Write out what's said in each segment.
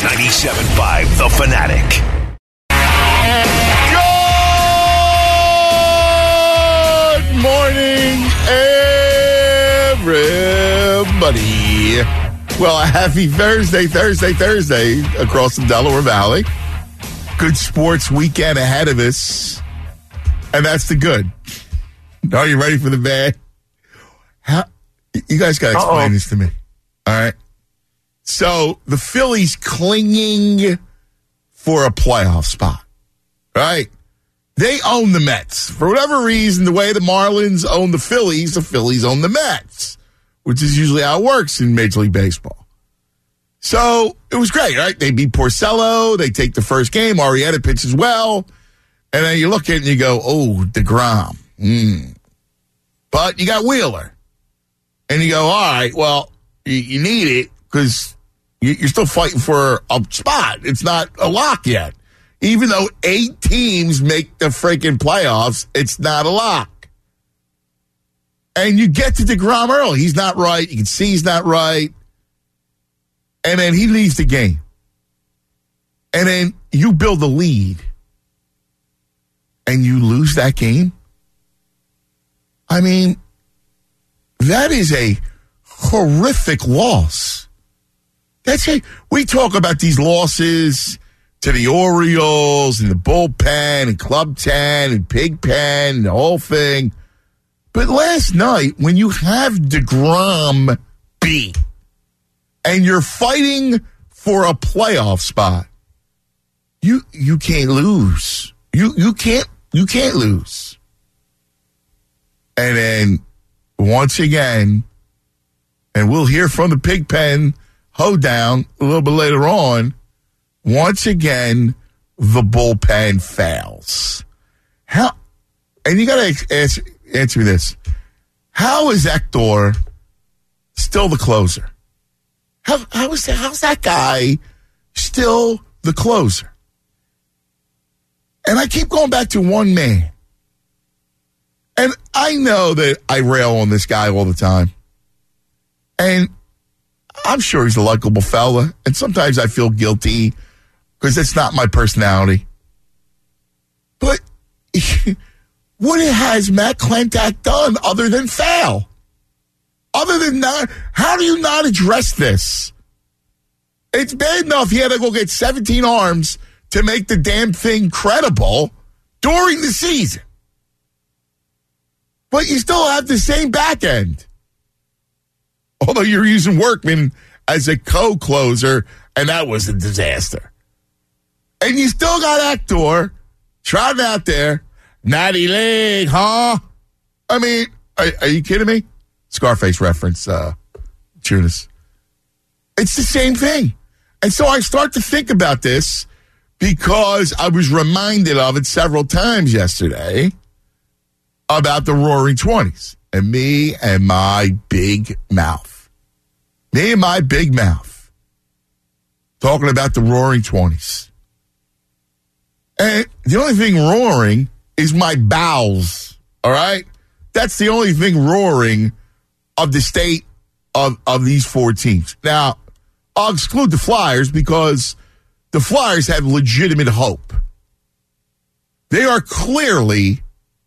97.5 The Fanatic. Good morning, everybody. Well, a happy Thursday across the Delaware Valley. Good sports weekend ahead of us. And that's the good. Are you ready for the bad? You guys got to explain this to me. All right. So the Phillies clinging for a playoff spot, right? They own the Mets. For whatever reason, the way the Marlins own the Phillies own the Mets, which is usually how it works in Major League Baseball. So it was great, right? They beat Porcello. They take the first game. Arrieta pitches well. And then you look at it and you go, oh, DeGrom. But you got Wheeler. And you go, all right, well, you need it because you're still fighting for a spot. It's not a lock yet. Even though 8 teams make the freaking playoffs, it's not a lock. And you get to DeGrom early. He's not right. You can see he's not right. And then he leaves the game. And then you build a lead. And you lose that game. I mean, that is a horrific loss. We talk about these losses to the Orioles and the bullpen and Club 10 and Pigpen and the whole thing. But last night, when you have DeGrom beat and you're fighting for a playoff spot, you can't lose. You can't lose. And then once again, and we'll hear from the Pigpen hoedown a little bit later on, once again, the bullpen fails. How? And you got to answer me this. How is Hector still the closer? How's that guy still the closer? And I keep going back to one man. And I know that I rail on this guy all the time. And I'm sure he's a likable fella. And sometimes I feel guilty because it's not my personality. But what has Matt Klentak done other than fail? Other than not, how do you not address this? It's bad enough he had to go get 17 arms to make the damn thing credible during the season. But you still have the same back end. Although you're using Workman as a co-closer, and that was a disaster. And you still got Hector trotting out there. Natty leg, huh? I mean, are you kidding me? Scarface reference, Tunis. It's the same thing. And so I start to think about this because I was reminded of it several times yesterday about the Roaring 20s and me and my big mouth. Me and my big mouth talking about the Roaring 20s. And the only thing roaring is my bowels, all right? That's the only thing roaring of the state of these 4 teams. Now, I'll exclude the Flyers because the Flyers have legitimate hope. They are clearly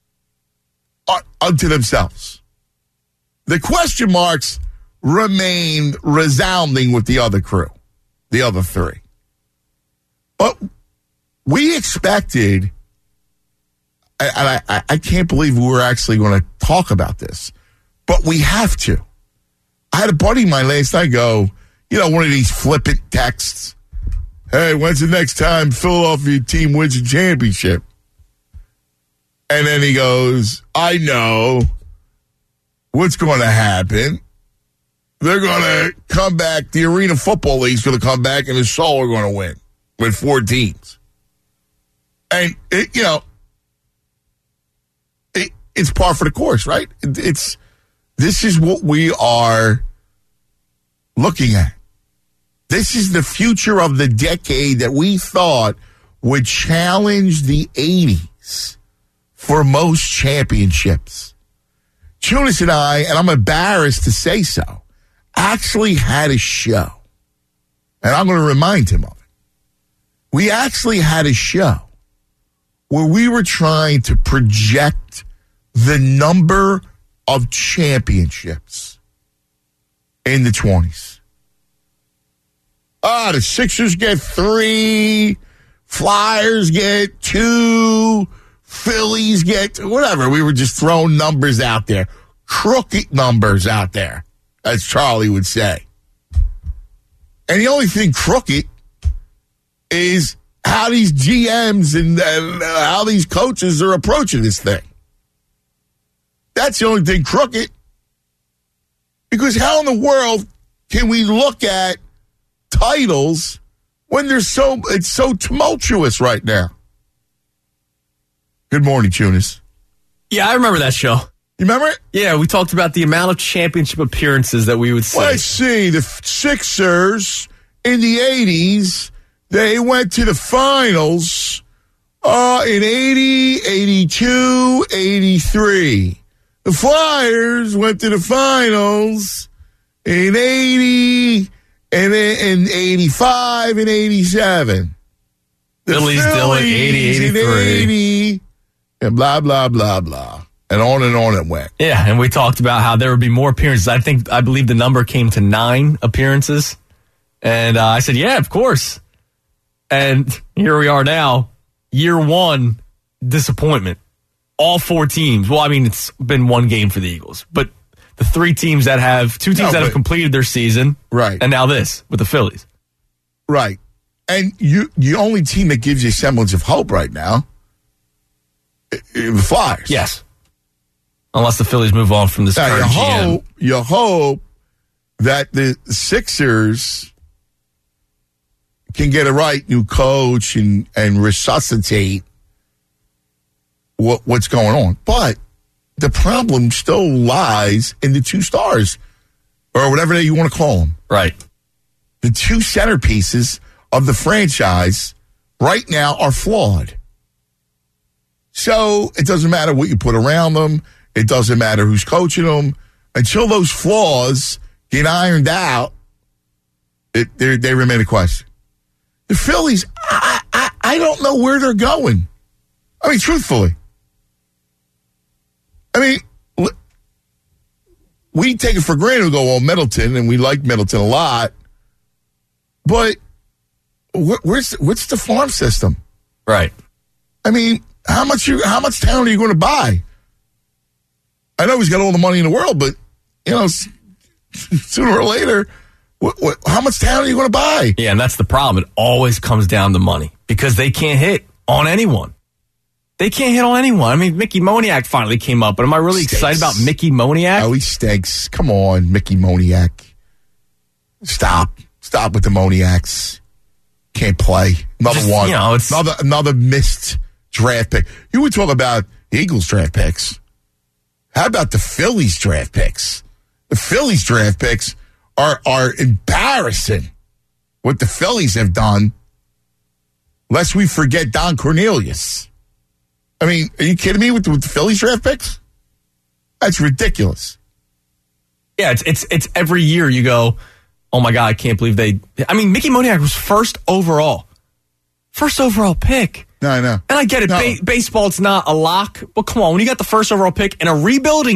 unto themselves. The question marks remain resounding with the other crew, the other 3. But we expected, and I can't believe we were actually going to talk about this, but we have to. I had a buddy of mine last night go, one of these flippant texts. Hey, when's the next time Philadelphia team wins a championship? And then he goes, I know what's going to happen. They're going to come back. The Arena Football League's going to come back, and the Soul are going to win with 4 teams. And, it's par for the course, right? This is what we are looking at. This is the future of the decade that we thought would challenge the 80s for most championships. Tunis and I, and I'm embarrassed to say so, actually had a show. And I'm going to remind him of it. we actually had a show where we were trying to project the number of championships in the 20s. The Sixers get 3, Flyers get 2, Phillies get whatever. We were just throwing numbers out there, crooked numbers out there, as Charlie would say. And the only thing crooked is how these GMs and how these coaches are approaching this thing. That's the only thing crooked. Because how in the world can we look at titles when it's so tumultuous right now? Good morning, Tunis. Yeah, I remember that show. You remember it? Yeah, we talked about the amount of championship appearances that we would see. Let's see. The Sixers in the 80s, they went to the finals in 80, 82, 83. The Flyers went to the finals in 80 and in 85 and 87. The Phillies still at 80, 83. In 80, and blah, blah, blah, blah. And on it went. Yeah, and we talked about how there would be more appearances. I believe the number came to 9 appearances. And I said, yeah, of course. And here we are now, year 1, disappointment. All 4 teams. Well, I mean, it's been 1 game for the Eagles, but the 2 teams that have completed their season, right? And now this with the Phillies, right? And the only team that gives you a semblance of hope right now, the Flyers. Yes, unless the Phillies move on from this current GM. You hope that the Sixers can get a new coach and resuscitate what's going on. But the problem still lies in the 2 stars, or whatever you want to call them. Right. The 2 centerpieces of the franchise right now are flawed. So it doesn't matter what you put around them. It doesn't matter who's coaching them. Until those flaws get ironed out, they remain a question. The Phillies, I don't know where they're going. I mean, truthfully. I mean, we take it for granted. We go, well, Middleton, and we like Middleton a lot. But what's the farm system? Right. I mean, how much talent are you going to buy? I know he's got all the money in the world, but, sooner or later, how much talent are you going to buy? Yeah, and that's the problem. It always comes down to money because they can't hit on anyone. They can't hit on anyone. I mean, Mickey Moniak finally came up, but am I really excited about Mickey Moniak? Oh, he stinks. Come on, Mickey Moniak. Stop with the Moniaks. Can't play. Another missed draft pick. You would talk about Eagles draft picks. How about the Phillies draft picks? The Phillies draft picks are embarrassing. What the Phillies have done. Lest we forget Don Cornelius. I mean, are you kidding me with the Phillies draft picks? That's ridiculous. Yeah, it's every year you go, oh my God, I can't believe I mean, Mickey Moniak was first overall pick. No, I know. And I get it. No. Baseball, it's not a lock. But come on, when you got the first overall pick in a rebuilding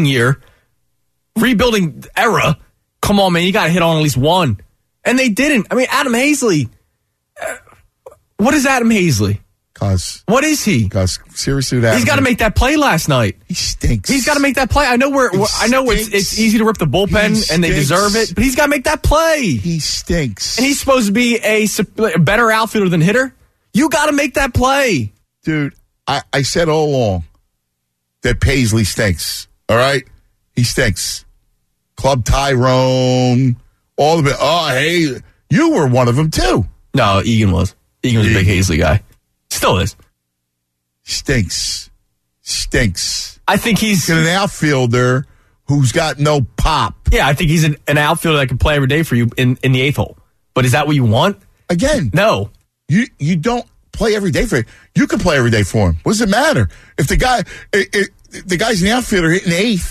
era, come on, man, you got to hit on at least one. And they didn't. I mean, Adam Hazley. What is Adam Hazley? What is he? Because seriously, he's got to make that play last night. He stinks. He's got to make that play. I know it's easy to rip the bullpen and they deserve it, but he's got to make that play. He stinks. And he's supposed to be a better outfielder than hitter. You got to make that play, dude. I said all along that Paisley stinks. All right, he stinks. Club Tyrone, all of it. Oh, hey, you were one of them too. No, Egan was. Egan was a big Hazley guy. Still is. Stinks. I think he's an outfielder who's got no pop. Yeah, I think he's an outfielder that can play every day for you in the eighth hole. But is that what you want? Again, no. You don't play every day for him. You can play every day for him. What does it matter if the guy's an outfielder hitting eighth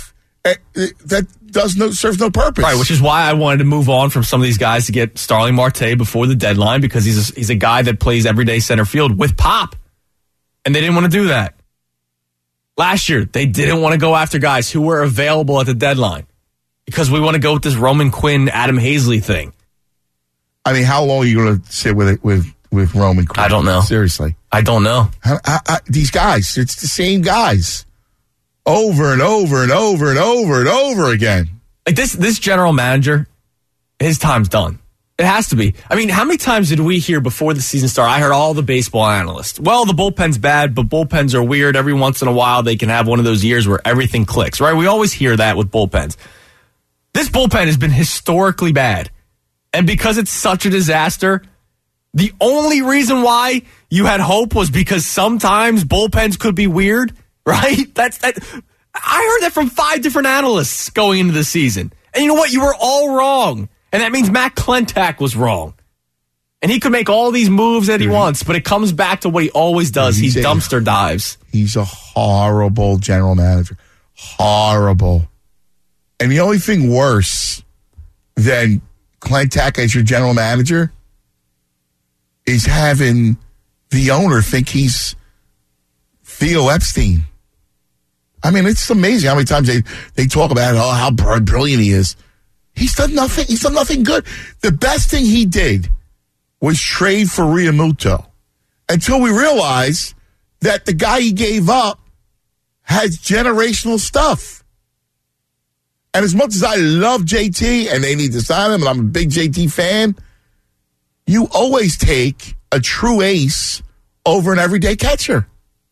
that serves no purpose. Right, which is why I wanted to move on from some of these guys to get Starling Marte before the deadline, because he's a guy that plays everyday center field with pop. And they didn't want to do that. Last year, they didn't want to go after guys who were available at the deadline because we want to go with this Roman Quinn, Adam Hazley thing. I mean, how long are you going to sit with it with Roman Quinn? I don't know. Seriously. I don't know. These guys, it's the same guys over and over and over and over and over again. Like this general manager, his time's done. It has to be. I mean, how many times did we hear before the season started? I heard all the baseball analysts. Well, the bullpen's bad, but bullpens are weird. Every once in a while, they can have one of those years where everything clicks, right? We always hear that with bullpens. This bullpen has been historically bad. And because it's such a disaster, the only reason why you had hope was because sometimes bullpens could be weird, right? I heard that from 5 different analysts going into the season. And you know what? You were all wrong. And that means Matt Klentak was wrong. And he could make all these moves that he wants, but it comes back to what he always does. He dumpster dives. He's a horrible general manager. Horrible. And the only thing worse than Klentak as your general manager is having the owner think he's Theo Epstein. I mean, it's amazing how many times they talk about how brilliant he is. He's done nothing. He's done nothing good. The best thing he did was trade for Realmuto until we realized that the guy he gave up has generational stuff. And as much as I love JT and they need to sign him, and I'm a big JT fan, you always take a true ace over an everyday catcher.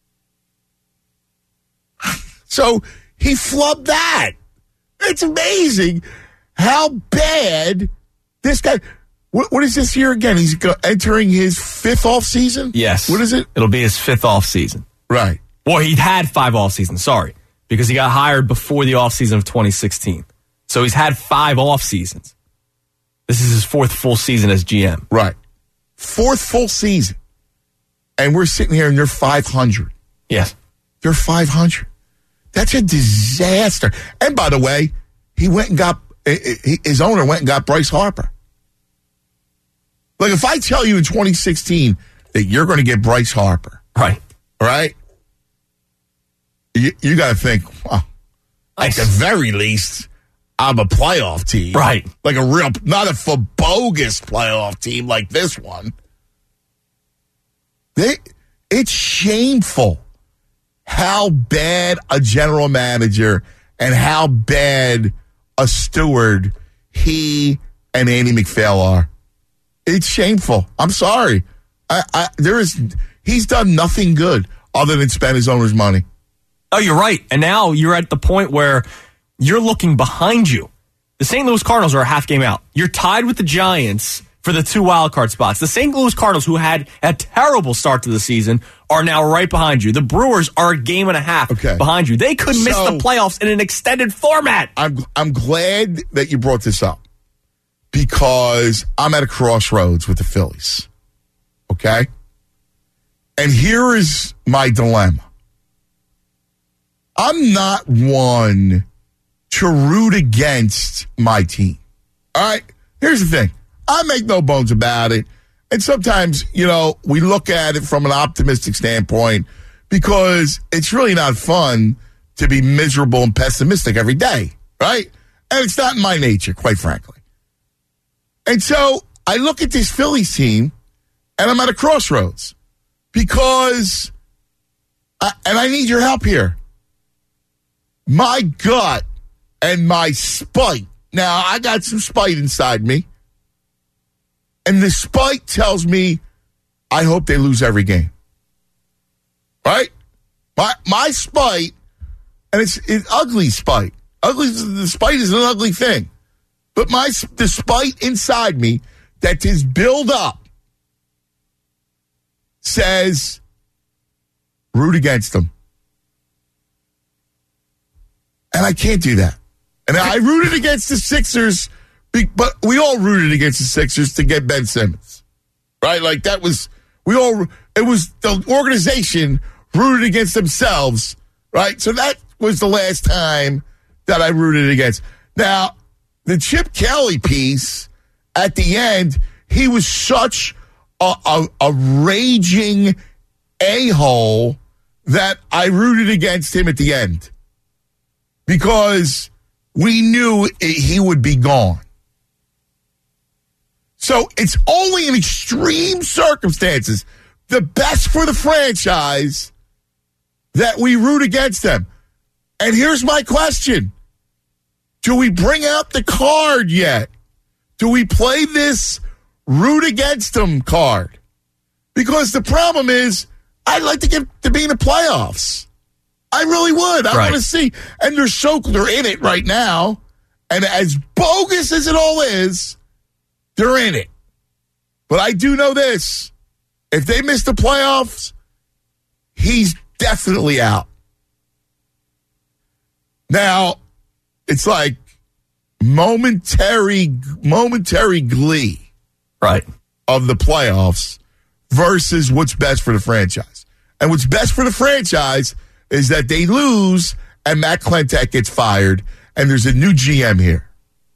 So he flubbed that. It's amazing how bad this guy. What is this year again? He's entering his 5th off season? Yes. What is it? It'll be his 5th off season. Right. Well, he'd had 5 off seasons, sorry, because he got hired before the off season of 2016. So he's had 5 off seasons. This is his 4th full season as GM. Right. 4th full season. And we're sitting here and you're 500. Yes. You're 500. That's a disaster. And by the way, he went and got, his owner went and got Bryce Harper. Like, if I tell you in 2016 that you're going to get Bryce Harper, right? You got to think, well, at the very least, I'm a playoff team. Right. Like a real, not a bogus playoff team like this one. It's shameful how bad a general manager and how bad a steward he and Andy McPhail are. It's shameful. I'm sorry. He's done nothing good other than spend his owner's money. Oh, you're right. And now you're at the point where you're looking behind you. The St. Louis Cardinals are a half game out. You're tied with the Giants for the 2 wildcard spots. The St. Louis Cardinals, who had a terrible start to the season, are now right behind you. The Brewers are a game and a half behind you. They could miss the playoffs in an extended format. I'm glad that you brought this up because I'm at a crossroads with the Phillies. Okay? And here is my dilemma. I'm not one to root against my team. All right? Here's the thing. I make no bones about it. And sometimes, we look at it from an optimistic standpoint because it's really not fun to be miserable and pessimistic every day, right? And it's not in my nature, quite frankly. And so I look at this Phillies team and I'm at a crossroads because, and I need your help here. My gut and my spite. Now, I got some spite inside me. And the spite tells me I hope they lose every game. Right? My spite, and it's ugly spite. The spite is an ugly thing. But the spite inside me that is built up says root against them. And I can't do that. And I rooted against the Sixers, but we all rooted against the Sixers to get Ben Simmons. Right? Like it was the organization rooted against themselves. Right? So that was the last time that I rooted against. Now, the Chip Kelly piece at the end, he was such a raging a-hole that I rooted against him at the end because we knew he would be gone. So it's only in extreme circumstances, the best for the franchise, that we root against them. And here's my question. Do we bring out the card yet? Do we play this root against them card? Because the problem is, I'd like to get to be in the playoffs. I really would. I want to see. And they're in it right now. And as bogus as it all is, they're in it. But I do know this. If they miss the playoffs, he's definitely out. Now, it's like momentary glee of the playoffs versus what's best for the franchise. And what's best for the franchise is that they lose and Matt Klentak gets fired and there's a new GM here.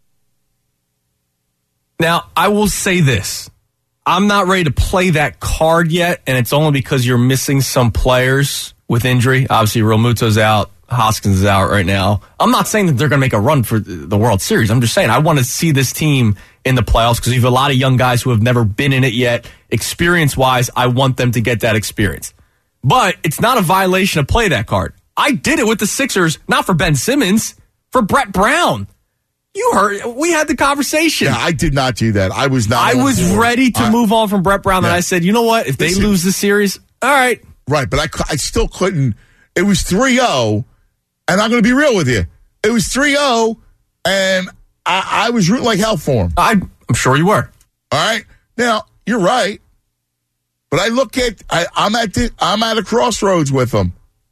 Now, I will say this. I'm not ready to play that card yet, and it's only because you're missing some players with injury. Obviously, Realmuto's out. Hoskins is out right now. I'm not saying that they're going to make a run for the World Series. I'm just saying I want to see this team in the playoffs because you have a lot of young guys who have never been in it yet. Experience-wise, I want them to get that experience. But it's not a violation to play that card. I did it with the Sixers, not for Ben Simmons, for Brett Brown. You heard, we had the conversation. Yeah, I did not do that. I was not. I was ready to move on from Brett Brown, and I said, you know what? If they lose the series, all right. Right, but I still couldn't. It was 3-0, and I'm going to be real with you. It was 3-0, and I was rooting like hell for him. I'm sure you were. All right. Now, you're right, but I look at, I'm at a crossroads with him.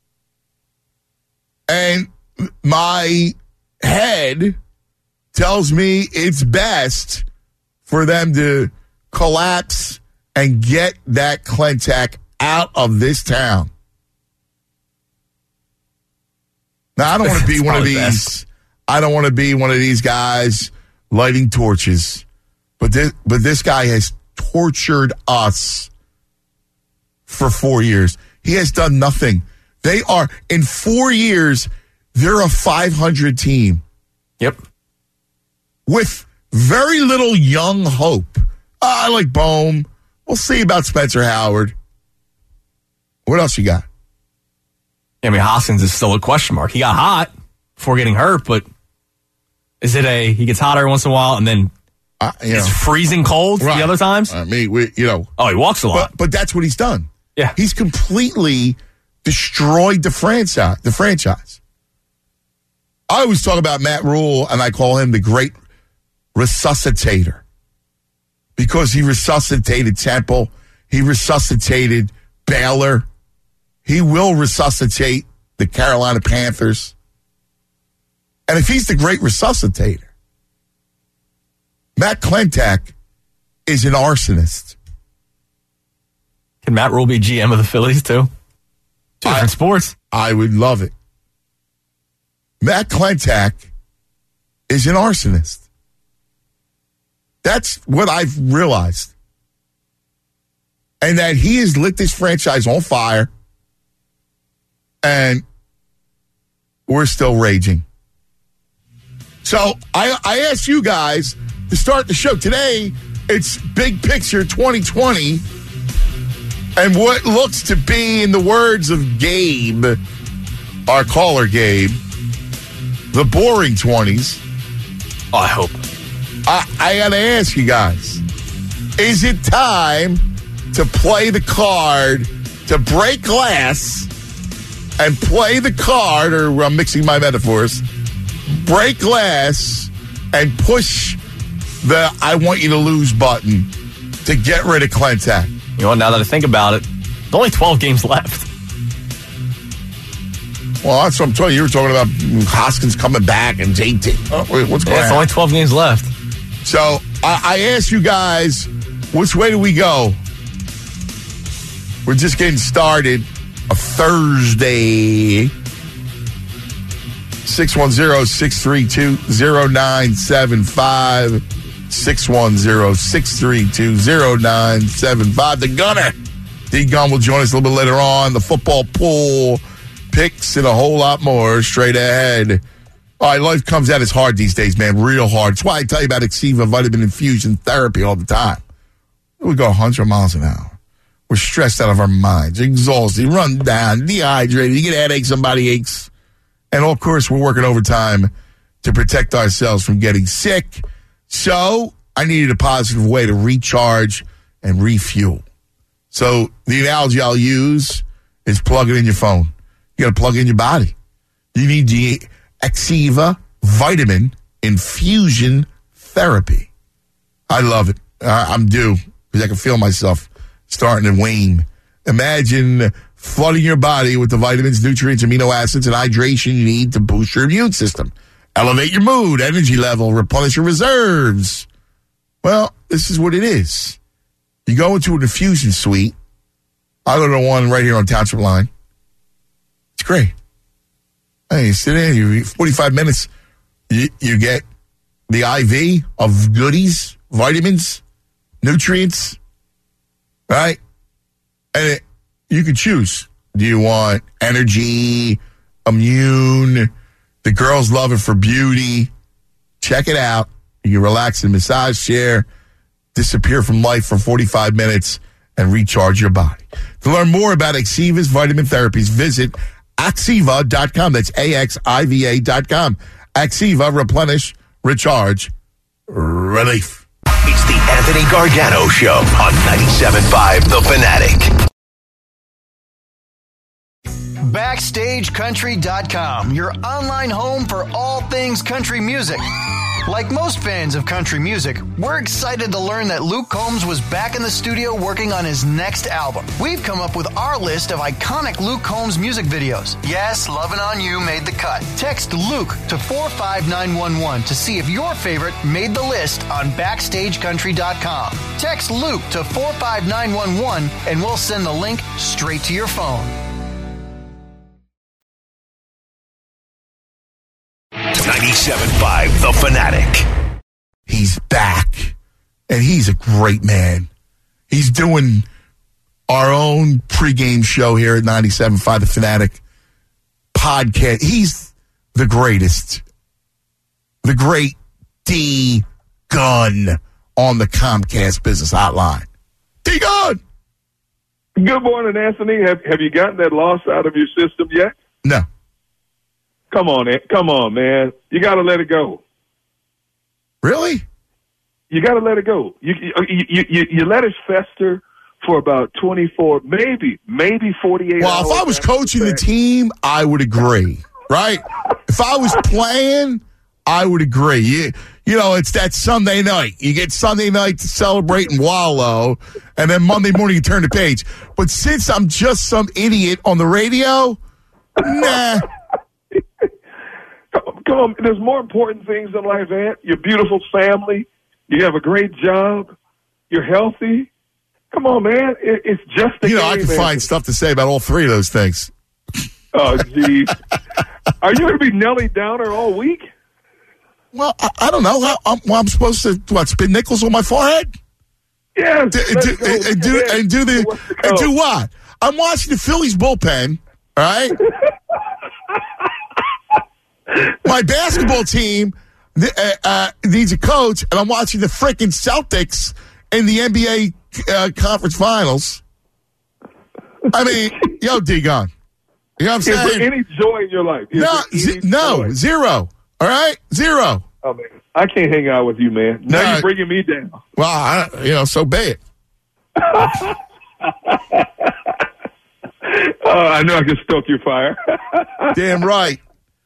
And my head tells me it's best for them to collapse and get that Klentak out of this town. Now, I don't want to be one of these. Best. I don't want to be one of these guys lighting torches. But this guy has tortured us for 4 years. He has done nothing. They are, in 4 years, they're a 500 team. Yep. With very little young hope. I like Bohm. We'll see about Spencer Howard. What else you got? I mean, Hoskins is still a question mark. He got hot before getting hurt, but is it he gets hot every once in a while and then it's freezing cold the other times? I mean, he walks a lot. But that's what he's done. Yeah. He's completely destroyed the franchise. I always talk about Matt Rule, and I call him the great resuscitator because he resuscitated Temple. He resuscitated Baylor. He will resuscitate the Carolina Panthers. And if he's the great resuscitator, Matt Klentak is an arsonist. Can Matt Rule be GM of the Phillies too? Two different sports. I would love it. Matt Klentak is an arsonist. That's what I've realized. And that he has lit this franchise on fire. And we're still raging. So I asked you guys to start the show. Today, it's Big Picture 2020. And what looks to be, in the words of Gabe, our caller Gabe, the boring 20s. Oh, I hope. I got to ask you guys, is it time to play the card, to break glass and play the card, or I'm mixing my metaphors, break glass and push the I want you to lose button to get rid of Klentak? You know what, now that I think about it, there's only 12 games left. Well, that's what I'm telling you. You were talking about Hoskins coming back and JT. Oh, what's going on? It's only 12 games left. So I asked you guys, which way do we go? We're just getting started. A Thursday. 610-632-0975. 610-632-0975. The Gunner, D. Gunn, will join us a little bit later on. The football pool, picks, and a whole lot more straight ahead. All right, life comes at us hard these days, man, real hard. That's why I tell you about Exiva Vitamin Infusion Therapy all the time. We go 100 miles an hour. We're stressed out of our minds, exhausted, run down, dehydrated. You get headaches, some body aches. And, of course, we're working overtime to protect ourselves from getting sick. So I needed a positive way to recharge and refuel. So the analogy I'll use is plug it in your phone. You got to plug it in your body. You need the Exiva Vitamin Infusion Therapy. I love it. I'm due because I can feel myself starting to wane. Imagine flooding your body with the vitamins, nutrients, amino acids, and hydration you need to boost your immune system, elevate your mood, energy level, replenish your reserves. Well, this is what it is. You go into an infusion suite. I go to the one right here on Township Line. It's great. Hey, you sit in, you 45 minutes, you get the IV of goodies, vitamins, nutrients, right? And you can choose. Do you want energy, immune? The girls love it for beauty. Check it out. You can relax in a massage chair, disappear from life for 45 minutes, and recharge your body. To learn more about Exiva's vitamin therapies, visit Axiva.com. That's AXIVA.com. Exiva, replenish, recharge, relief. It's the Anthony Gargano Show on 97.5 The Fanatic. BackstageCountry.com, your online home for all things country music. Like most fans of country music, we're excited to learn that Luke Combs was back in the studio working on his next album. We've come up with our list of iconic Luke Combs music videos. Yes, Lovin' On You made the cut. Text Luke to 45911 to see if your favorite made the list on BackstageCountry.com. Text Luke to 45911 and we'll send the link straight to your phone. 97.5 The Fanatic. He's back, and he's a great man. He's doing our own pregame show here at 97.5 The Fanatic podcast. He's the greatest. The great D. Gunn on the Comcast Business Hotline. D. Gunn! Good morning, Anthony. Have you gotten that loss out of your system yet? No. Come on, man. You got to let it go. Really? You got to let it go. You let it fester for about 24, maybe 48 hours. Well, if I was coaching the team, I would agree, right? If I was playing, I would agree. You know, it's that Sunday night. You get Sunday night to celebrate and wallow, and then Monday morning you turn the page. But since I'm just some idiot on the radio, nah. Come on, there's more important things in life, Ant. Your beautiful family. You have a great job. You're healthy. Come on, man. It's just a game, I can find stuff to say about all three of those things. Oh, geez. Are you going to be Nellie Downer all week? Well, I don't know. I'm supposed to, spin nickels on my forehead? Yeah. And do what? I'm watching the Phillies bullpen, all right? My basketball team needs a coach, and I'm watching the freaking Celtics in the NBA conference finals. I mean, yo, D-Gon. You know what I'm saying? Is there any joy in your life? No, zero. All right? Zero. Oh, man. I can't hang out with you, man. Now you're bringing me down. Well, so be it. I know I can stoke your fire. Damn right.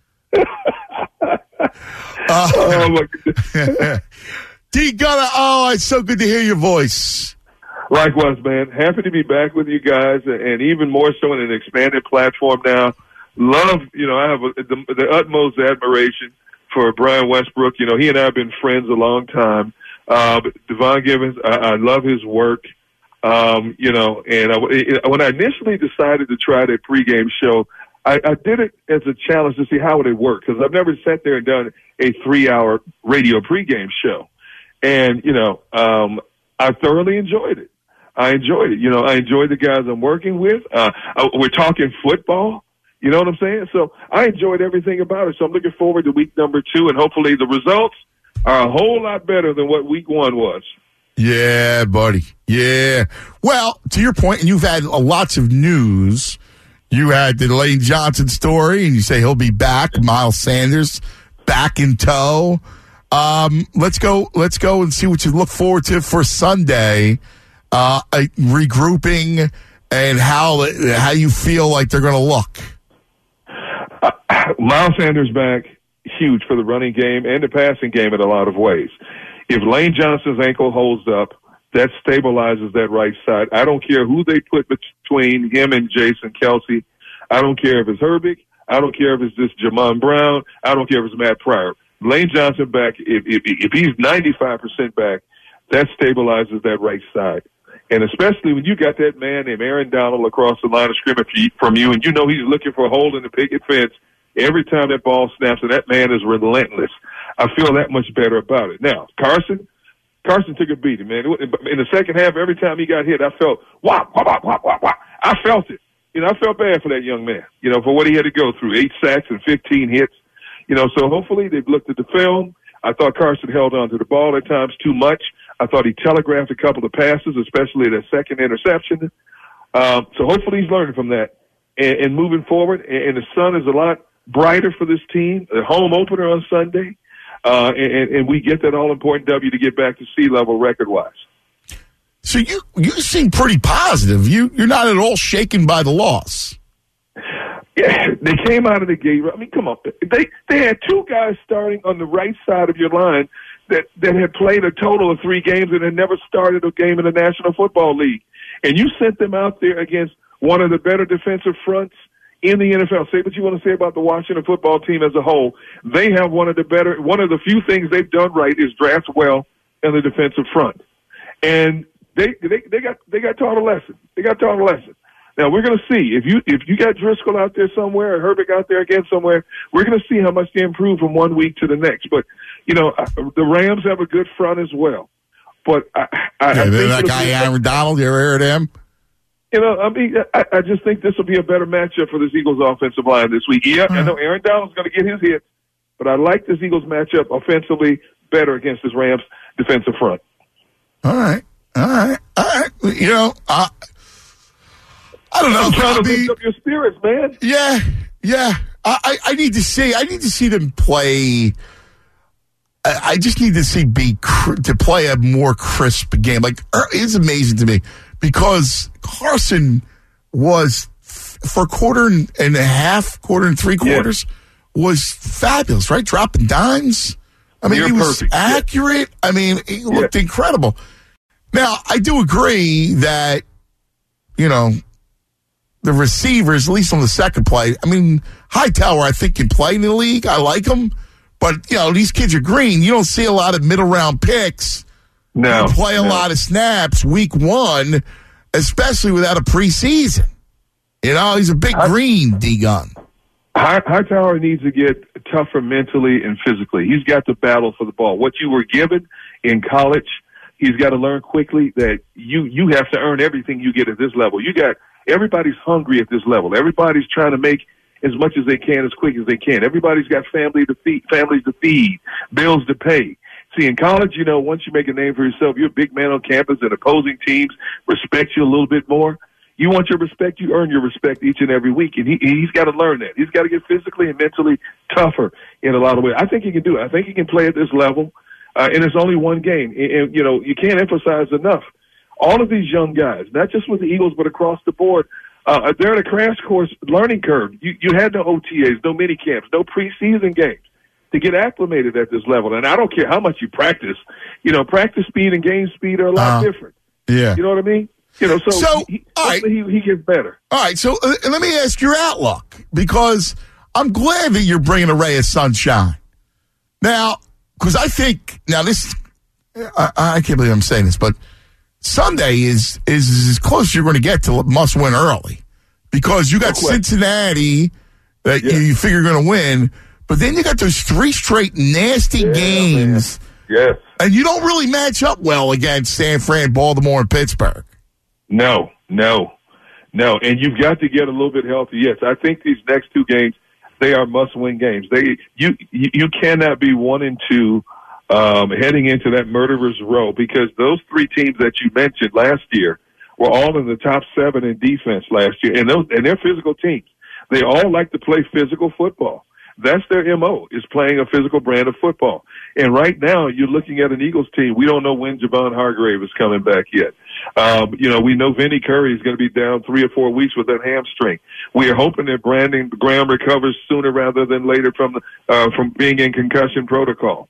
Oh, my goodness. D. Gunner, it's so good to hear your voice. Likewise, man. Happy to be back with you guys, and even more so in an expanded platform now. Love, I have the utmost admiration for Brian Westbrook. He and I have been friends a long time. But Devon Givens, I love his work. And when I initially decided to try the pregame show, I did it as a challenge to see how would it work, because I've never sat there and done a 3-hour radio pregame show. And, I thoroughly enjoyed it. I enjoyed it. I enjoyed the guys I'm working with. We're talking football. You know what I'm saying? So I enjoyed everything about it. So I'm looking forward to week number 2, and hopefully the results are a whole lot better than what week 1 was. Yeah, buddy. Yeah. Well, to your point, and you've had lots of news. You had the Lane Johnson story, and you say he'll be back. Miles Sanders back in tow. Let's go and see what you look forward to for Sunday. Regrouping and how you feel like they're going to look. Miles Sanders back, huge for the running game and the passing game in a lot of ways. If Lane Johnson's ankle holds up, that stabilizes that right side. I don't care who they put between him and Jason Kelce. I don't care if it's Herbig. I don't care if it's just Jamon Brown. I don't care if it's Matt Pryor. Lane Johnson back, if he's 95% back, that stabilizes that right side. And especially when you got that man named Aaron Donald across the line of scrimmage from you, and he's looking for a hole in the picket fence every time that ball snaps, and that man is relentless. I feel that much better about it. Now, Carson took a beating, man. In the second half, every time he got hit, I felt, whop, whop, whop, whop, whop, whop. I felt it. I felt bad for that young man, for what he had to go through, 8 sacks and 15 hits. So hopefully they've looked at the film. I thought Carson held on to the ball at times too much. I thought he telegraphed a couple of passes, especially the second interception. So hopefully he's learning from that and moving forward. And the sun is a lot brighter for this team. The home opener on Sunday. And we get that all-important W to get back to sea-level record-wise. So you seem pretty positive. You're not at all shaken by the loss. Yeah, they came out of the gate. I mean, come on. They had 2 guys starting on the right side of your line that had played a total of 3 games and had never started a game in the National Football League. And you sent them out there against one of the better defensive fronts in the NFL. Say what you want to say about the Washington football team as a whole. They have one of the few things they've done right is draft well in the defensive front. And they got taught a lesson. They got taught a lesson. Now we're going to see if you got Driscoll out there somewhere or Herbig out there again somewhere. We're going to see how much they improve from one week to the next. But the Rams have a good front as well. But I think that guy Aaron Donald. You ever heard of him? I just think this will be a better matchup for this Eagles offensive line this week. Yeah, I know Aaron Donald's going to get his hits, but I like this Eagles matchup offensively better against this Rams defensive front. All right. I don't know. I'm trying to lift up your spirits, man. Yeah. I need to see them play. I just need to see to play a more crisp game. Like, it's amazing to me because Carson was for a quarter and a half, quarter and 3/4 was fabulous, right? Dropping dimes. I mean, he was perfect. Accurate. Yeah. I mean, he looked incredible. Now, I do agree that, the receivers, at least on the second play, I mean, Hightower, I think, can play in the league. I like him. But, these kids are green. You don't see a lot of middle-round picks. No. Play a lot of snaps week 1, especially without a preseason. He's a big green D-gun. Hightower needs to get tougher mentally and physically. He's got to battle for the ball. What you were given in college, he's got to learn quickly that you have to earn everything you get at this level. Everybody's hungry at this level. Everybody's trying to make as much as they can as quick as they can. Everybody's got families to feed, bills to pay. See, in college, once you make a name for yourself, you're a big man on campus and opposing teams respect you a little bit more. You want your respect, you earn your respect each and every week. And he's got to learn that. He's got to get physically and mentally tougher in a lot of ways. I think he can do it. I think he can play at this level. And it's only one game. And, you can't emphasize enough. All of these young guys, not just with the Eagles, but across the board, they're in a crash course learning curve. You had no OTAs, no mini camps, no preseason games to get acclimated at this level. And I don't care how much you practice. Practice speed and game speed are a lot different. Yeah. You know what I mean? So he gets better. All right, so let me ask your outlook, because I'm glad that you're bringing a ray of sunshine. Now, because I think, I can't believe I'm saying this, but Sunday is as close as you're going to get to must win early, because you got Cincinnati that you figure you're going to win. But then you got those 3 straight nasty games. Man. Yes. And you don't really match up well against San Fran, Baltimore, and Pittsburgh. No. And you've got to get a little bit healthy. Yes, I think these next 2 games, they are must-win games. You cannot be 1-2 heading into that murderer's row, because those 3 teams that you mentioned last year were all in the top 7 in defense last year, and they're physical teams. They all like to play physical football. That's their MO, is playing a physical brand of football. And right now, you're looking at an Eagles team. We don't know when Javon Hargrave is coming back yet. We know Vinny Curry is going to be down 3 or 4 weeks with that hamstring. We are hoping that Brandon Graham recovers sooner rather than later from being in concussion protocol.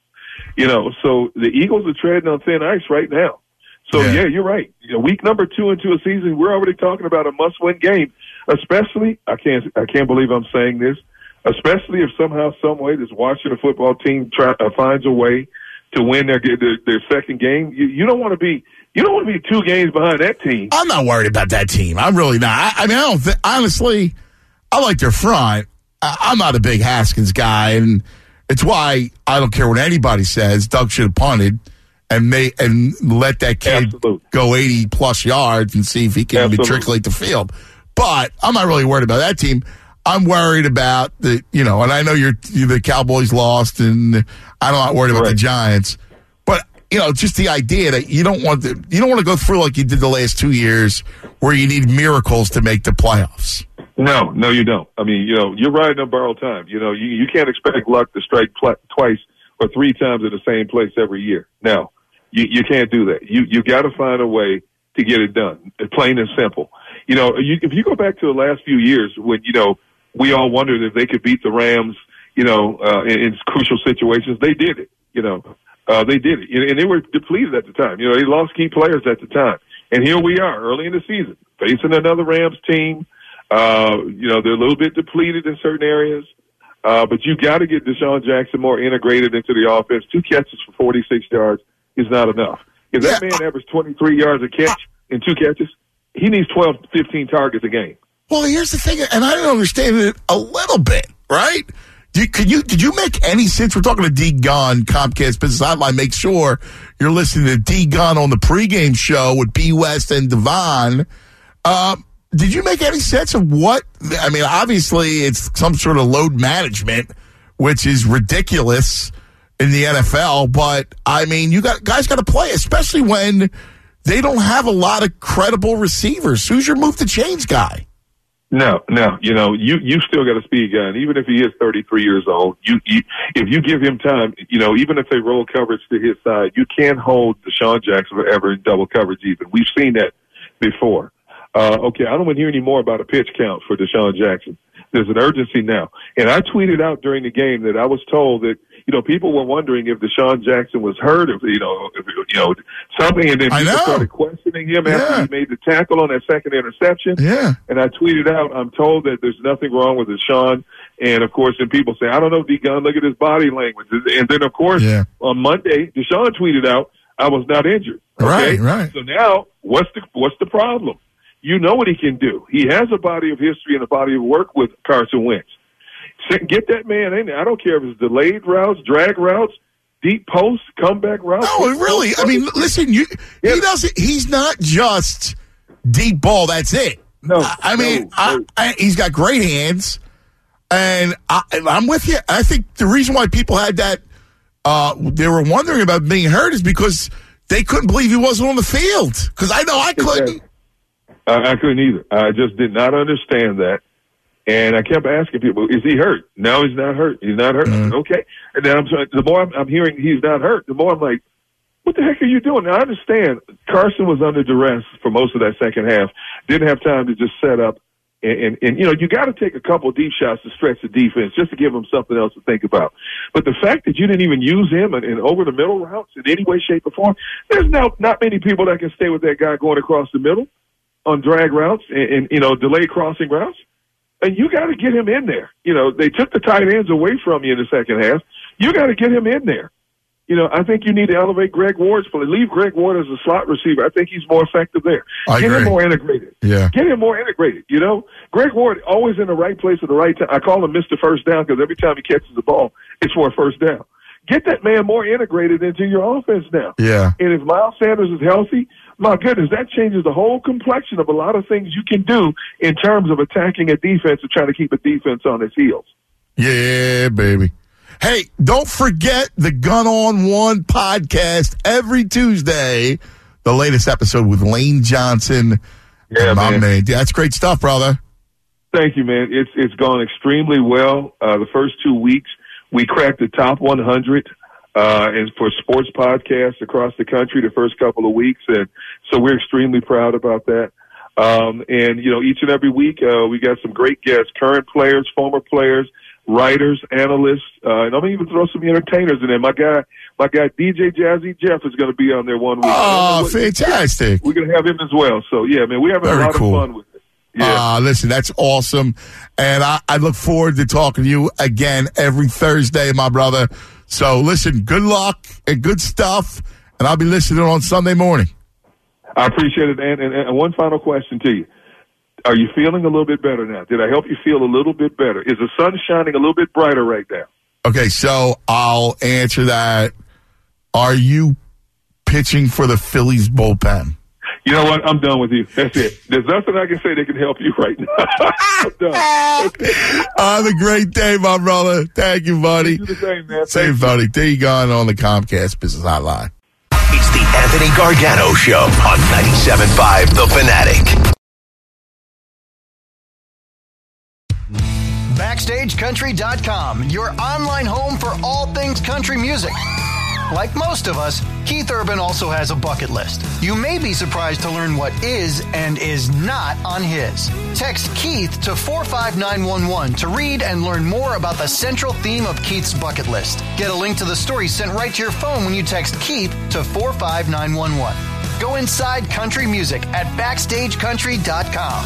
So the Eagles are treading on thin ice right now. So yeah, you're right. Week number 2 into a season, we're already talking about a must-win game. Especially, I can't believe I'm saying this. Especially if somehow, some way, this Washington football team finds a way to win their second game. You don't want to be 2 games behind that team. I'm not worried about that team. I'm really not. I don't think, honestly, I like their front. I'm not a big Haskins guy, and it's why I don't care what anybody says. Doug should have punted and let that kid go 80 plus yards and see if he can matriculate the field. But I'm not really worried about that team. I'm worried about and I know the Cowboys lost, and I'm not worried about the Giants. But just the idea that you don't want to go through like you did the last 2 years, where you need miracles to make the playoffs. No, you don't. I mean, you're riding on borrowed time. You can't expect luck to strike twice or 3 times in the same place every year. No, you can't do that. You got to find a way to get it done. Plain and simple. If you go back to the last few years when we all wondered if they could beat the Rams, in crucial situations. They did it, they did it. And they were depleted at the time. They lost key players at the time. And here we are early in the season facing another Rams team. They're a little bit depleted in certain areas. But you got to get Deshaun Jackson more integrated into the offense. 2 catches for 46 yards is not enough. If that man averaged 23 yards a catch in 2 catches, he needs 12 to 15 targets a game. Well, here's the thing, and I don't understand it a little bit, right? Did you make any sense? We're talking to D. Gunn, Comcast Business Hotline. Make sure you're listening to D. Gunn on the pregame show with B. West and Devon. Did you make any sense of what? I mean, obviously, it's some sort of load management, which is ridiculous in the NFL. But I mean, guys got to play, especially when they don't have a lot of credible receivers. Who's your move to change guy? No. You still got a speed guy, and even if he is 33 years old, if you give him time, even if they roll coverage to his side, you can't hold Deshaun Jackson forever in double coverage. Even we've seen that before. I don't want to hear any more about a pitch count for Deshaun Jackson. There's an urgency now, and I tweeted out during the game that I was told that people were wondering if Deshaun Jackson was hurt, if something, and then people started questioning him after he made the tackle on that second interception. Yeah. And I tweeted out, I'm told that there's nothing wrong with Deshaun. And of course, then people say, I don't know, D. Gunn, look at his body language. And then of course, on Monday, Deshaun tweeted out, I was not injured. Okay? Right. So now, what's the problem? You know what he can do. He has a body of history and a body of work with Carson Wentz. Get that man in there. I don't care if it's delayed routes, drag routes, deep posts, comeback routes. No, really. I mean, listen, he's not just deep ball. That's it. No. He's got great hands, and I'm with you. I think the reason why people had that, they were wondering about being hurt is because they couldn't believe he wasn't on the field. Because I know I couldn't. I couldn't either. I just did not understand that. And I kept asking people, is he hurt? No, he's not hurt. He's not hurt. Mm-hmm. Okay. And then the more I'm hearing he's not hurt, the more I'm like, what the heck are you doing? Now, I understand Carson was under duress for most of that second half. Didn't have time to just set up. And you got to take a couple deep shots to stretch the defense just to give him something else to think about. But the fact that you didn't even use him in over the middle routes in any way, shape, or form, there's not many people that can stay with that guy going across the middle on drag routes and delayed crossing routes. And you got to get him in there. They took the tight ends away from you in the second half. You got to get him in there. I think you need to elevate Greg Ward's play. Leave Greg Ward as a slot receiver. I think he's more effective there. I Get agree. him more integrated. Yeah. Get him more integrated, Greg Ward always in the right place at the right time. I call him Mr. First Down because every time he catches the ball, it's for a first down. Get that man more integrated into your offense now. Yeah. And if Miles Sanders is healthy, my goodness, that changes the whole complexion of a lot of things you can do in terms of attacking a defense and trying to keep a defense on its heels. Yeah, baby. Hey, don't forget the Gun on One podcast every Tuesday. The latest episode with Lane Johnson. Yeah, man. That's great stuff, brother. Thank you, man. It's gone extremely well. The first 2 weeks, we cracked the top 100 and for sports podcasts across the country the first couple of weeks, and so we're extremely proud about that. And each and every week we got some great guests, current players, former players, writers, analysts, and I'm gonna even throw some entertainers in there. My guy DJ Jazzy Jeff is going to be on there 1 week. Oh, fantastic! We're going to have him as well. So yeah, man, we're having a lot of fun with it. Yeah. Listen, that's awesome. And I look forward to talking to you again every Thursday, my brother. So listen, good luck and good stuff. And I'll be listening on Sunday morning. I appreciate it. And one final question to you. Are you feeling a little bit better now? Did I help you feel a little bit better? Is the sun shining a little bit brighter right now? Okay, so I'll answer that. Are you pitching for the Phillies bullpen? You know what? I'm done with you. That's it. There's nothing I can say that can help you right now. I'm done. Have a great day, my brother. Thank you, buddy. You do the same, man. Same, buddy. There you go on the Comcast Business Hotline. It's the Anthony Gargano Show on 97.5 The Fanatic. BackstageCountry.com, your online home for all things country music. Like most of us, Keith Urban also has a bucket list. You may be surprised to learn what is and is not on his. Text Keith to 45911 to read and learn more about the central theme of Keith's bucket list. Get a link to the story sent right to your phone when you text Keith to 45911. Go inside country music at BackstageCountry.com.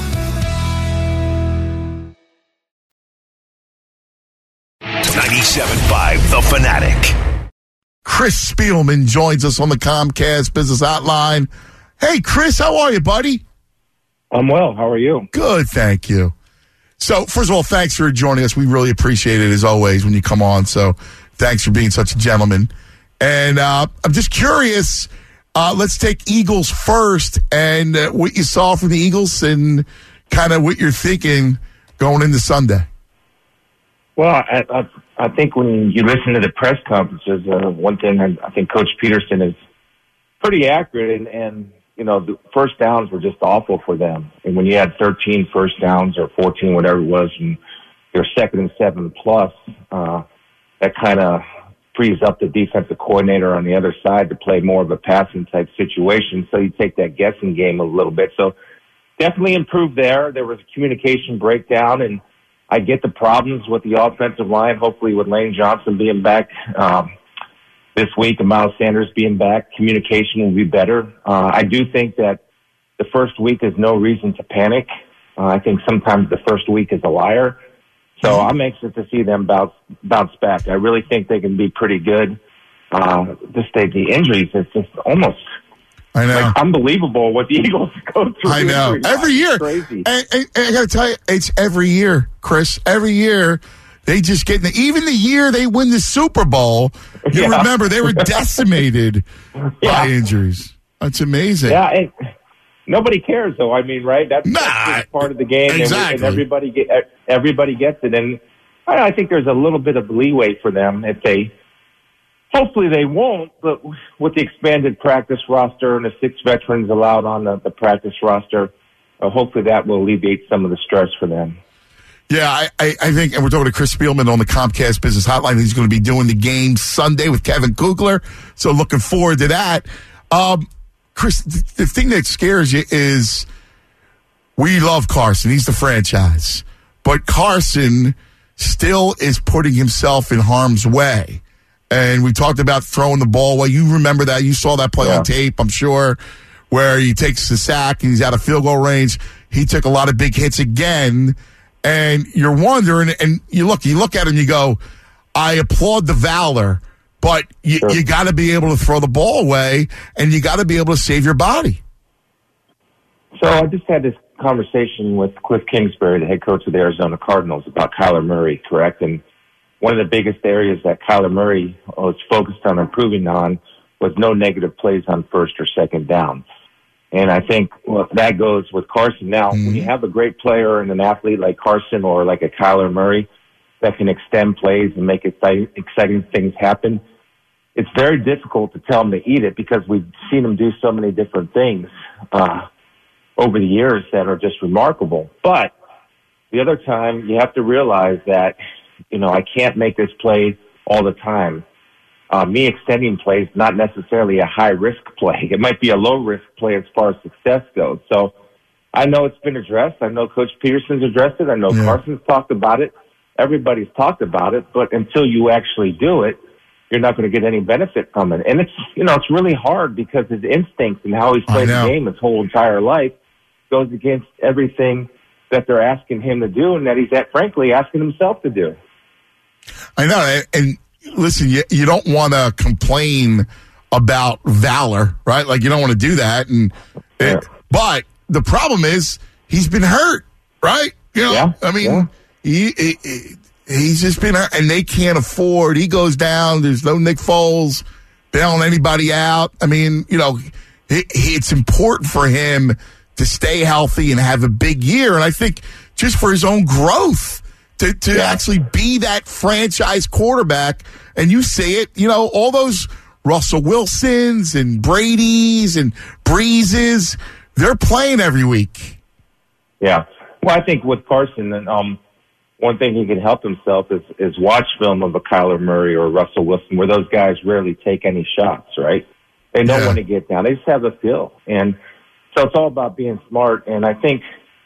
97.5 The Fanatic. Chris Spielman joins us on the Comcast Business Hotline. Hey, Chris, how are you, buddy? I'm well. How are you? Good, thank you. So, first of all, thanks for joining us. We really appreciate it, as always, when you come on. So, thanks for being such a gentleman. And I'm just curious, let's take Eagles first and what you saw from the Eagles and kind of what you're thinking going into Sunday. Well, I think when you listen to the press conferences, one thing I think Coach Peterson is pretty accurate, and the first downs were just awful for them. And when you had 13 first downs or 14, whatever it was, and you're 2nd and 7 plus, that kind of frees up the defensive coordinator on the other side to play more of a passing type situation. So you take that guessing game a little bit. So definitely improved there. There was a communication breakdown, and I get the problems with the offensive line, hopefully with Lane Johnson being back this week and Miles Sanders being back. Communication will be better. I do think that the first week is no reason to panic. I think sometimes the first week is a liar. So I'm anxious to see them bounce back. I really think they can be pretty good. The injuries, it's just almost I know. Unbelievable what the Eagles go through. I know. Every year. Crazy. And I got to tell you, it's every year, Chris. Every year, they just get even the year they win the Super Bowl, you remember they were decimated by injuries. That's amazing. Yeah, and nobody cares, though. I mean, right? That's just part of the game. Exactly. And everybody gets it. And I think there's a little bit of leeway for them if they... Hopefully they won't, but with the expanded practice roster and the 6 veterans allowed on the practice roster, hopefully that will alleviate some of the stress for them. Yeah, I think, and we're talking to Chris Spielman on the Comcast Business Hotline. He's going to be doing the game Sunday with Kevin Kugler, so looking forward to that. Chris, the thing that scares you is we love Carson. He's the franchise. But Carson still is putting himself in harm's way. And we talked about throwing the ball away. You remember that. You saw that play on tape, I'm sure, where he takes the sack and he's out of field goal range. He took a lot of big hits again. And you're wondering, and you look at him, you go, I applaud the valor, But you got to be able to throw the ball away, and you got to be able to save your body. So I just had this conversation with Cliff Kingsbury, the head coach of the Arizona Cardinals, about Kyler Murray, correct? And one of the biggest areas that Kyler Murray was focused on improving on was no negative plays on first or second down. And I think that goes with Carson. Now, when you have a great player and an athlete like Carson or like a Kyler Murray that can extend plays and make exciting things happen, it's very difficult to tell them to eat it because we've seen them do so many different things over the years that are just remarkable. But the other time, you have to realize that, I can't make this play all the time. Me extending plays, not necessarily a high-risk play. It might be a low-risk play as far as success goes. So I know it's been addressed. I know Coach Peterson's addressed it. I know Carson's talked about it. Everybody's talked about it. But until you actually do it, you're not going to get any benefit from it. And it's really hard because his instincts and how he's played the game his whole entire life goes against everything that they're asking him to do and that he's, frankly, asking himself to do. I know. And listen, you don't want to complain about valor, right? Like, you don't want to do that. But the problem is he's been hurt, right? He's just been hurt, and they can't afford. He goes down. There's no Nick Foles bailing anybody out. I mean, it's important for him to stay healthy and have a big year. And I think just for his own growth, to actually be that franchise quarterback. And you see it, all those Russell Wilsons and Brady's and Breezes, they're playing every week. Yeah. Well, I think with Carson, one thing he can help himself is watch film of a Kyler Murray or Russell Wilson, where those guys rarely take any shots, right? They know when to get down. They just have the feel. And so it's all about being smart. And I think,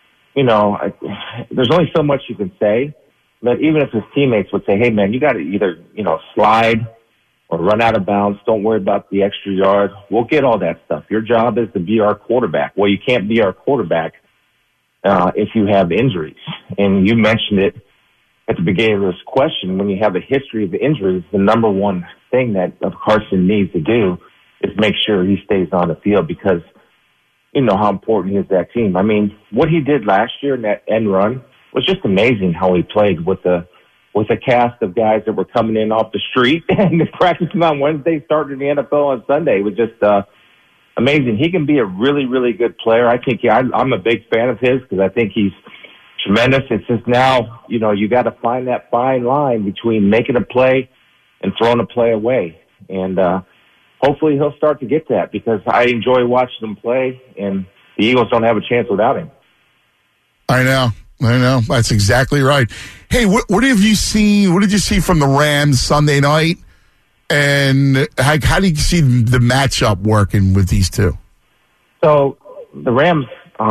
there's only so much you can say. But even if his teammates would say, hey, man, you got to either, slide or run out of bounds. Don't worry about the extra yard. We'll get all that stuff. Your job is to be our quarterback. Well, you can't be our quarterback if you have injuries. And you mentioned it at the beginning of this question. When you have a history of injuries, the number one thing that Carson needs to do is make sure he stays on the field because you know how important he is to that team. I mean, what he did last year in that end run was just amazing how he played with a cast of guys that were coming in off the street and practicing on Wednesday, starting in the NFL on Sunday. It was just amazing. He can be a really, really good player. I think I'm a big fan of his because I think he's tremendous. It's just now, you got to find that fine line between making a play and throwing a play away. And hopefully he'll start to get that because I enjoy watching him play, and the Eagles don't have a chance without him. I know. That's exactly right. Hey, what have you seen? What did you see from the Rams Sunday night? And how do you see the matchup working with these two? So the Rams,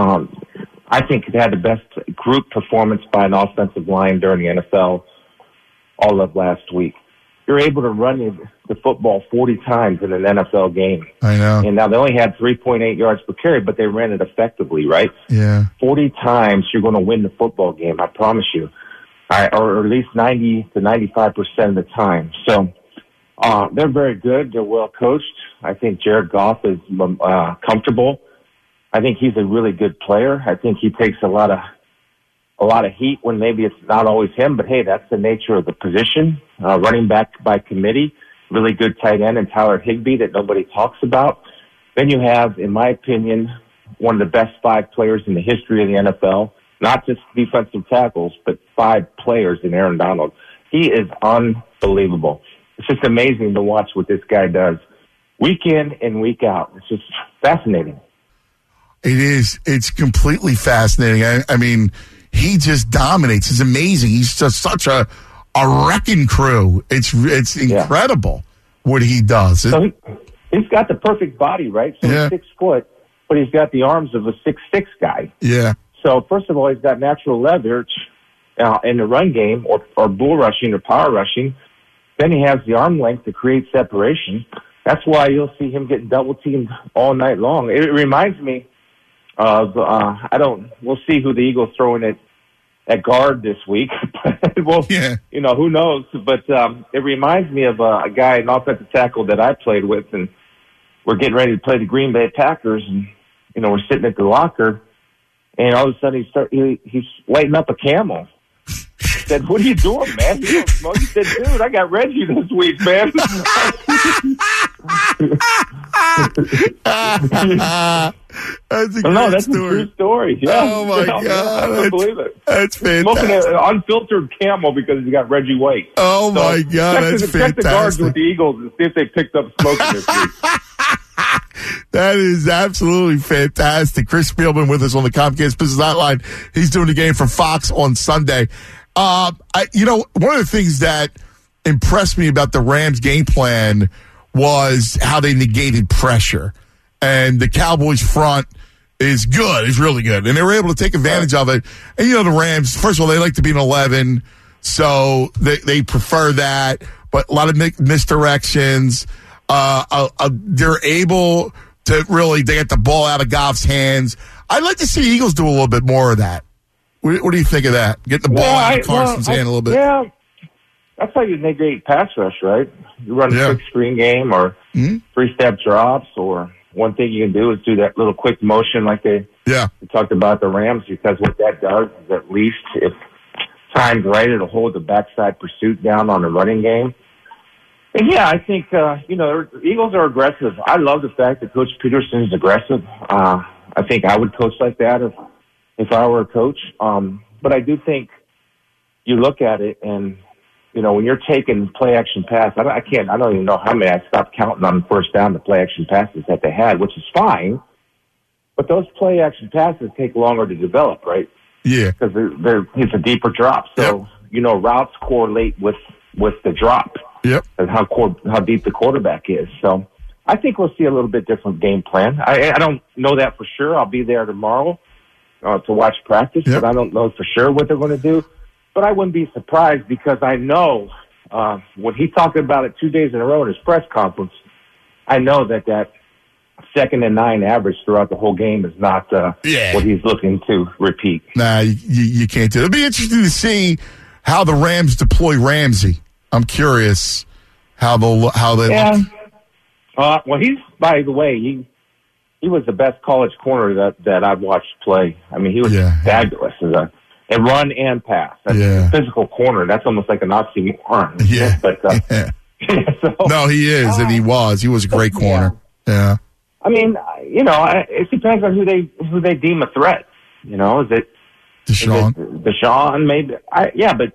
I think, had the best group performance by an offensive line during the NFL all of last week. You're able to run the football 40 times in an NFL game. I know. And now they only had 3.8 yards per carry, but they ran it effectively, right? Yeah. 40 times you're going to win the football game, I promise you. Or at least 90 to 95% of the time. So they're very good. They're well coached. I think Jared Goff is comfortable. I think he's a really good player. I think he takes a lot of heat when maybe it's not always him, but hey, that's the nature of the position. Running back by committee, really good tight end, and Tyler Higbee that nobody talks about. Then you have, in my opinion, one of the best 5 players in the history of the NFL, not just defensive tackles, but 5 players in Aaron Donald. He is unbelievable. It's just amazing to watch what this guy does week in and week out. It's just fascinating. It is. It's completely fascinating. I mean, he just dominates. It's amazing. He's just such a wrecking crew. It's incredible what he does. So he's got the perfect body, right? So he's 6 foot, but he's got the arms of a 6'6" guy. Yeah. So first of all, he's got natural leverage in the run game or bull rushing or power rushing. Then he has the arm length to create separation. That's why you'll see him getting double teamed all night long. It reminds me of we'll see who the Eagles throw in at at guard this week. Well, Yeah. you know, who knows? But it reminds me of a guy, an offensive tackle that I played with, and we're getting ready to play the Green Bay Packers, and you know, we're sitting at the locker, and all of a sudden he's lighting up a Camel. I said, "What are you doing, man? You don't smoke?" He said, "Dude, I got Reggie this week, man." That's a great That's story. a true story. Yeah. Oh, my God. I can't believe it. That's Smoking fantastic. an unfiltered Camel because you got Reggie White. Oh, my God. That's Check the guards fantastic. with the Eagles and see if they picked up smoking this week. That is absolutely fantastic. Chris Spielman with us on the Comcast Business Hotline. He's doing the game for Fox on Sunday. One of the things that impressed me about the Rams game plan was how they negated pressure. And the Cowboys front is good. It's really good. And they were able to take advantage of it. And, the Rams, first of all, they like to be an 11, so they prefer that. But a lot of misdirections. They're able to really get the ball out of Goff's hands. I'd like to see Eagles do a little bit more of that. What do you think of that? Get the ball out of Carson's hand a little bit. Yeah, that's how you negate pass rush, right? You run a quick screen game or three-step drops, or one thing you can do is do that little quick motion like they talked about the Rams, because what that does is, at least if timed right, it'll hold the backside pursuit down on the running game. And yeah, I think, the Eagles are aggressive. I love the fact that Coach Peterson is aggressive. I think I would coach like that if I were a coach. But I do think you look at it and, when you're taking play-action pass, I don't even know how many. I stopped counting on first down the play-action passes that they had, which is fine. But those play-action passes take longer to develop, right? Yeah. Because it's a deeper drop. So, routes correlate with the drop. Yep. And how deep the quarterback is. So I think we'll see a little bit different game plan. I don't know that for sure. I'll be there tomorrow to watch practice, but I don't know for sure what they're going to do. But I wouldn't be surprised, because I know when he talked about it 2 days in a row in his press conference, I know that 2nd and 9 average throughout the whole game is not what he's looking to repeat. Nah, you can't do it. It'll be interesting to see how the Rams deploy Ramsey. I'm curious how they look. Well, he's, by the way, he was the best college corner that I've watched play. I mean, he was fabulous as a run and pass. That's a physical corner. That's almost like an oxymoron. Yeah. But no, he is, and he was. He was a great corner. Yeah. I mean, it depends on who they deem a threat. Is it Deshaun? Deshaun, maybe. But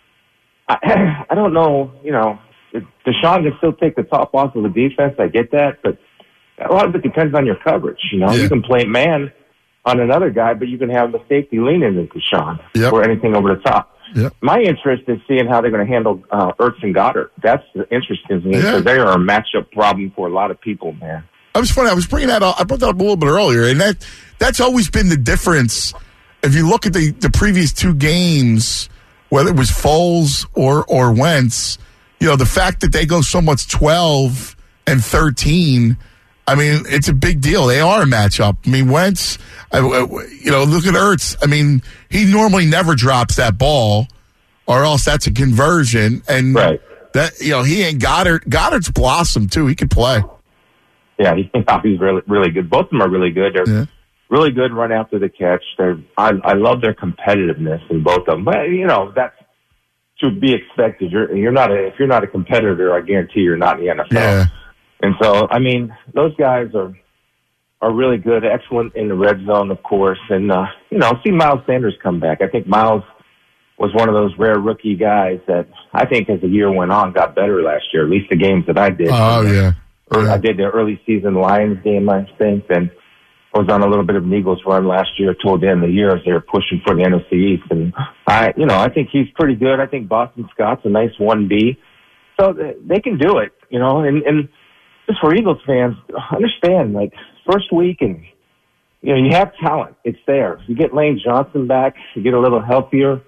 I don't know. Deshaun can still take the top off of the defense. I get that, but a lot of it depends on your coverage. You can play man on another guy, but you can have the safety lean into Deshaun or anything over the top. Yep. My interest is seeing how they're going to handle Ertz and Goddard. That's interesting to me, because they are a matchup problem for a lot of people, man. I was bringing that up. I brought that up a little bit earlier, and that's always been the difference. If you look at the previous two games, whether it was Foles or Wentz, the fact that they go so much 12 and 13, I mean, it's a big deal. They are a matchup. I mean, Wentz, look at Ertz. I mean, he normally never drops that ball, or else that's a conversion. And that, he ain't Goddard. Goddard's blossomed too. He could play. Yeah, he's really, really good. Both of them are really good. They're really good run after the catch. I love their competitiveness in both of them. But that's to be expected. If you're not a competitor, I guarantee you're not in the NFL. Yeah. And so, I mean, those guys are really good, excellent in the red zone, of course. And see Miles Sanders come back. I think Miles was one of those rare rookie guys that I think, as the year went on, got better last year. At least the games that I did. Oh yeah. I did the early season Lions game, I think, and I was on a little bit of an Eagles run last year toward the end of the year as they were pushing for the NFC East. And I think he's pretty good. I think Boston Scott's a nice 1B. So they can do it, and just for Eagles fans, understand, first week, and, you have talent. It's there. You get Lane Johnson back, you get a little healthier,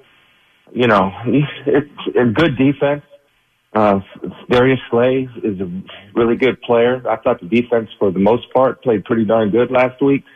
it's a good defense. Darius Slay is a really good player. I thought the defense, for the most part, played pretty darn good last week.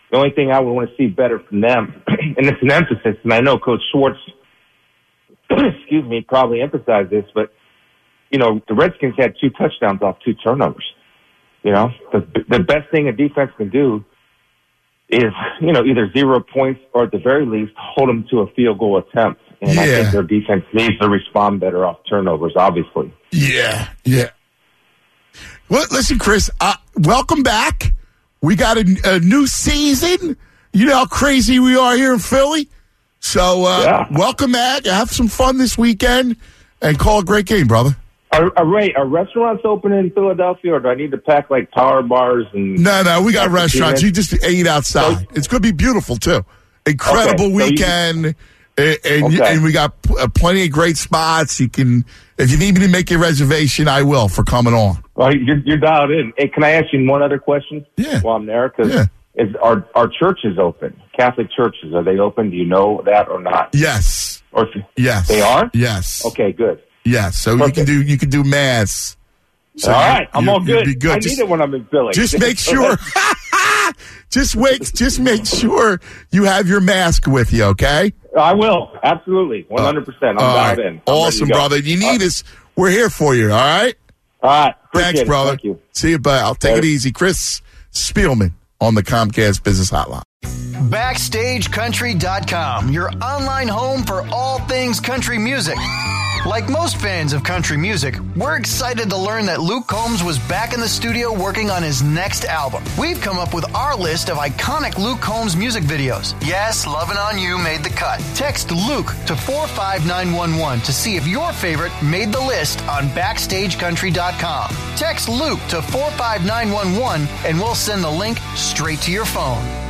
The only thing I would want to see better from them, and it's an emphasis, and I know Coach Schwartz, excuse me, probably emphasized this, but, you know, the Redskins had 2 touchdowns off 2 turnovers. You know, the best thing a defense can do is, you know, either 0 points or at the very least hold them to a field goal attempt. And I think their defense needs to respond better off turnovers, obviously. Yeah. Well, listen, Chris, welcome back. We got a new season. You know how crazy we are here in Philly. So welcome back. Have some fun this weekend and call a great game, brother. Are restaurants open in Philadelphia, or do I need to pack like power bars? And No, we got restaurants. You just eat outside. It's going to be beautiful, too. Incredible weekend. And we got plenty of great spots. You can, if you need me to make your reservation, I will for coming on. Well, you're dialed in. Hey, can I ask you one other question? Yeah. While I'm there, because are churches open? Catholic churches, are they open? Do you know that or not? Yes. Yes. They are? Yes. Okay, good. Yes. So Perfect. you can do mass. So all right, I'm all good. Be good. I need it when I'm in Philly. Just make sure. Just make sure you have your mask with you, okay? I will. Absolutely. 100%. I'm dialed in. Awesome, brother. You need us. We're here for you, all right? All right. Thanks, brother. Thank you. See you, bud. I'll take it easy. Chris Spielman on the Comcast Business Hotline. BackstageCountry.com, your online home for all things country music. Like most fans of country music, we're excited to learn that Luke Combs was back in the studio working on his next album. We've come up with our list of iconic Luke Combs music videos. Yes, Lovin' On You made the cut. Text Luke to 45911 to see if your favorite made the list on BackstageCountry.com. Text Luke to 45911 and we'll send the link straight to your phone.